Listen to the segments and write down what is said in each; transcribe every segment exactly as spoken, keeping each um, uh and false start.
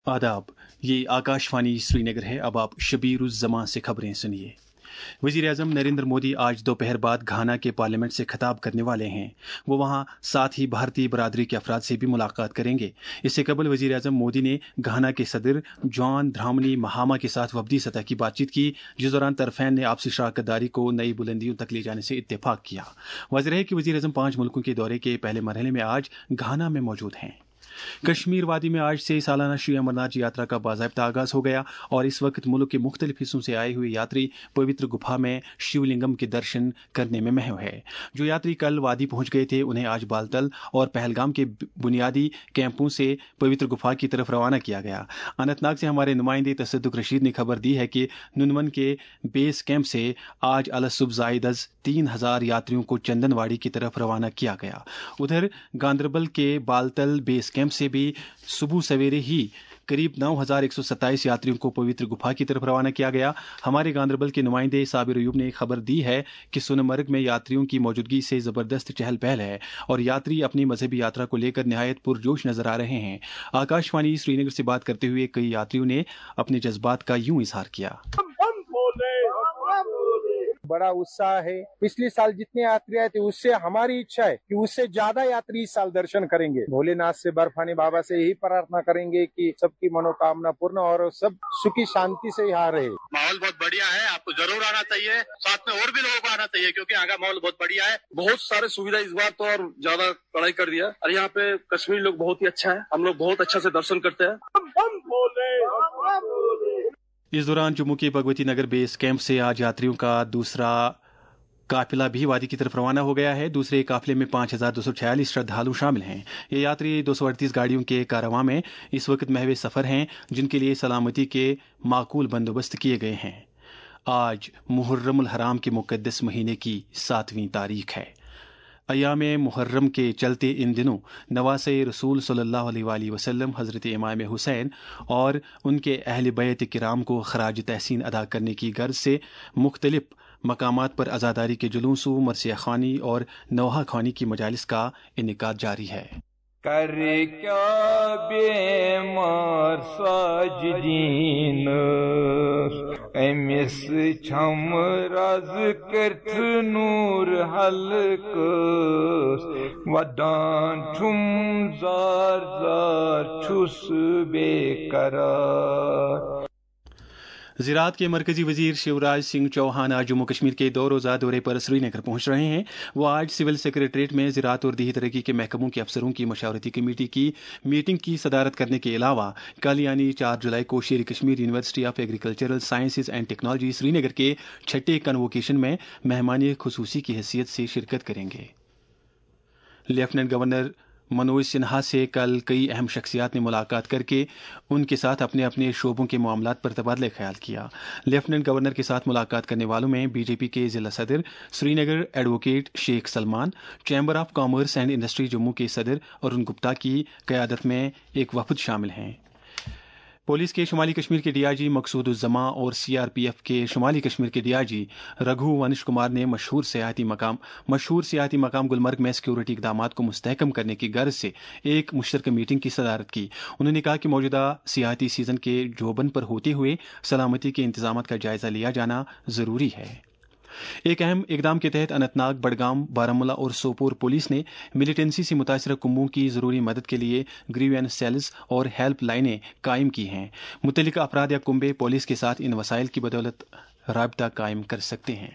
आदाब, ये आकाशवाणी श्रीनगर है। अब आप शबीर उज़ ज़मां से खबरें सुनिए। वज़ीर आज़म नरेंद्र मोदी आज दोपहर बाद घाना के पार्लियामेंट से खिताब करने वाले हैं। वो वहाँ साथ ही भारतीय बरादरी के अफराद से भी मुलाकात करेंगे। इससे कबल वज़ीर आज़म मोदी ने घाना के सदर जॉन ड्रामनी महामा के साथ वफदी सतह की बातचीत की, जिस दौरान तरफ़ैन ने आपसी शराकतदारी को नई बुलंदियों तक ले जाने से इत्तेफाक किया। वाज़ेह है कि वज़ीर आज़म पाँच मुल्कों के दौरे के पहले मरहले में आज घाना में मौजूद हैं। कश्मीर वादी में आज से सालाना श्री अमरनाथ यात्रा का बाज़ाब्ता आगाज हो गया और इस वक्त मुल्क के मुख्तलिफ हिस्सों से आए हुए यात्री पवित्र गुफा में शिवलिंगम के दर्शन करने में महव है। जो यात्री कल वादी पहुंच गए थे, उन्हें आज बालतल और पहलगाम के बुनियादी कैंपों से पवित्र गुफा की तरफ रवाना किया गया। अनंतनाग से हमारे नुमाइंदे तसद्दुक रशीद ने खबर दी है कि नुनवन के बेस कैंप से आज अलसुबजाइदज तीन हजार यात्रियों को चंदनवाड़ी की तरफ रवाना किया गया। उधर गांदरबल के बालतल बेस कैंप से भी सुबह सवेरे ही करीब नौ हजार एक सौ सत्ताईस यात्रियों को पवित्र गुफा की तरफ रवाना किया गया। हमारे गांदरबल के नुमाइंदे साबिर अयूब ने खबर दी है कि सोनमर्ग में यात्रियों की मौजूदगी से जबरदस्त चहल पहल है और यात्री अपनी मजहबी यात्रा को लेकर निहायत पुरजोश नजर आ रहे हैं। आकाशवाणी श्रीनगर से बात करते हुए कई यात्रियों ने अपने जज्बात का यूं इजहार किया। बड़ा उत्साह है। पिछले साल जितने यात्री आए थे उससे हमारी इच्छा है कि उससे ज्यादा यात्री इस साल दर्शन करेंगे। भोलेनाथ से, बर्फानी बाबा से यही प्रार्थना करेंगे कि सबकी मनोकामना पूर्ण और सब सुखी शांति से यहाँ रहे। माहौल बहुत बढ़िया है, आपको जरूर आना चाहिए, साथ में और भी लोगों को आना चाहिए क्योंकि यहाँ का माहौल बहुत बढ़िया है। बहुत सारे सुविधा इस बार तो और ज्यादा कड़ाई कर दिया और यहाँ पे कश्मीरी लोग बहुत ही अच्छा है, हम लोग बहुत अच्छा से दर्शन करते हैं। इस दौरान जम्मू के भगवती नगर बेस कैंप से आज यात्रियों का दूसरा काफिला भी वादी की तरफ रवाना हो गया है। दूसरे काफिले में पाँच हजार दो सौ छियालीस श्रद्धालु शामिल हैं। ये यात्री दो सौ अड़तीस गाड़ियों के कारवां में इस वक्त महवे सफर हैं, जिनके लिए सलामती के माकूल बंदोबस्त किए गए हैं। आज मुहर्रमुल हराम के मुकद्दस महीने की सातवीं तारीख है। अयाम मुहर्रम के चलते इन दिनों नवासे रसूल सल्लल्लाहु अलैहि वसल्लम हज़रत इमाम हुसैन और उनके अहल बैत किराम को खराज तहसीन अदा करने की गर्ज से मुख्तलिफ मकामात पर अज़ादारी के जुलूसों, मरसिया खानी और नौहा खानी की मजालिस का इनेकाद जारी है। कर क्या बेमार साजदीन अमिस छम राज करथ नूर हल्क वदान ठुम जार जार छुस बेकरार। ज़राअत के मरकजी वजीर शिवराज सिंह चौहान आज जम्मू कश्मीर के दो रोज़ा दौरे पर श्रीनगर पहुंच रहे हैं। वो आज सिविल सेक्रेटरीट में ज़राअत और दीही तरक्की के महकमों के अफसरों की मशावरती कमेटी की मीटिंग की सदारत करने के अलावा कल यानी चार जुलाई को Sher Kashmir University of Agricultural Sciences and Technology Srinagar के छठे कन्वोकेशन में मेहमानी खुसूसी की हैसियत से शिरकत करेंगे। लेफ्टिनेंट गवर्नर मनोज सिन्हा से कल कई अहम शख्सियात ने मुलाकात करके उनके साथ अपने अपने शोबों के मामलात पर तबादला ख्याल किया। लेफ्टिनेंट गवर्नर के साथ मुलाकात करने वालों में बीजेपी के जिला सदर Srinagar advocate Sheikh Salman, chamber of commerce and industry Jammu के सदर अरुण गुप्ता की क़यादत में एक वफद शामिल हैं। पुलिस के शुमाली कश्मीर के डीआईजी मकसूद उज़ ज़मा और सीआरपीएफ के शुमाली कश्मीर के डीआईजी रघु वंश कुमार ने मशहूर सियाहती मकाम मशहूर सियाहती मकाम गुलमर्ग में सिक्योरिटी इक़दामात को मुस्तहकम करने की गर्ज से एक मुश्तरका मीटिंग की सदारत की। उन्होंने कहा कि मौजूदा सियाहती सीजन के जोबन पर होते हुए सलामती के इंतजाम का जायजा लिया जाना जरूरी है। एक अहम इकदाम के तहत अनंतनाग, बडगाम, बारामूला और सोपोर पुलिस ने मिलिटेंसी से मुतासर कुंबों की जरूरी मदद के लिए ग्रीवेंस सेल्स और हेल्प लाइनें कायम की हैं। मुतल्लिका अफराद या कुंबे पुलिस के साथ इन वसाइल की बदौलत राबता कायम कर सकते हैं।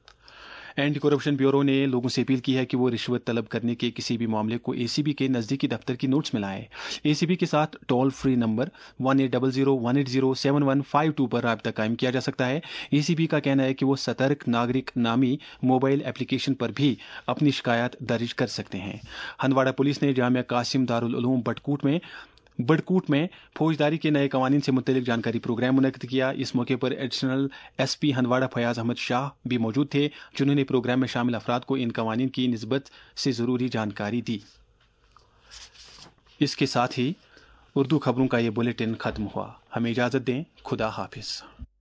एंटी करप्शन ब्यूरो ने लोगों से अपील की है कि वो रिश्वत तलब करने के किसी भी मामले को एसीबी के नज़दीकी दफ्तर की नोट्स में लाएं। एसीबी के साथ toll free number one eight double zero one eight zero seven one five two पर राब्ता कायम किया जा सकता है। एसीबी का कहना है कि वो सतर्क नागरिक नामी मोबाइल एप्लीकेशन पर भी अपनी शिकायत दर्ज कर सकते हैं। हंदवाड़ा पुलिस ने जामिया कासिम दारुल उलूम बटकूट में बड़कूट में फौजदारी के नए कवानीन से मुतल्लिक जानकारी प्रोग्राम मुनक्किद किया। इस मौके पर एडिशनल एसपी हंदवाड़ा फयाज अहमद शाह भी मौजूद थे, जिन्होंने प्रोग्राम में शामिल अफराद को इन कवानीन की निस्बत से ज़रूरी जानकारी दी। इसके साथ ही उर्दू खबरों का ये बुलेटिन ख़त्म हुआ। हमें इजाज़त दें। खुदा हाफिज़।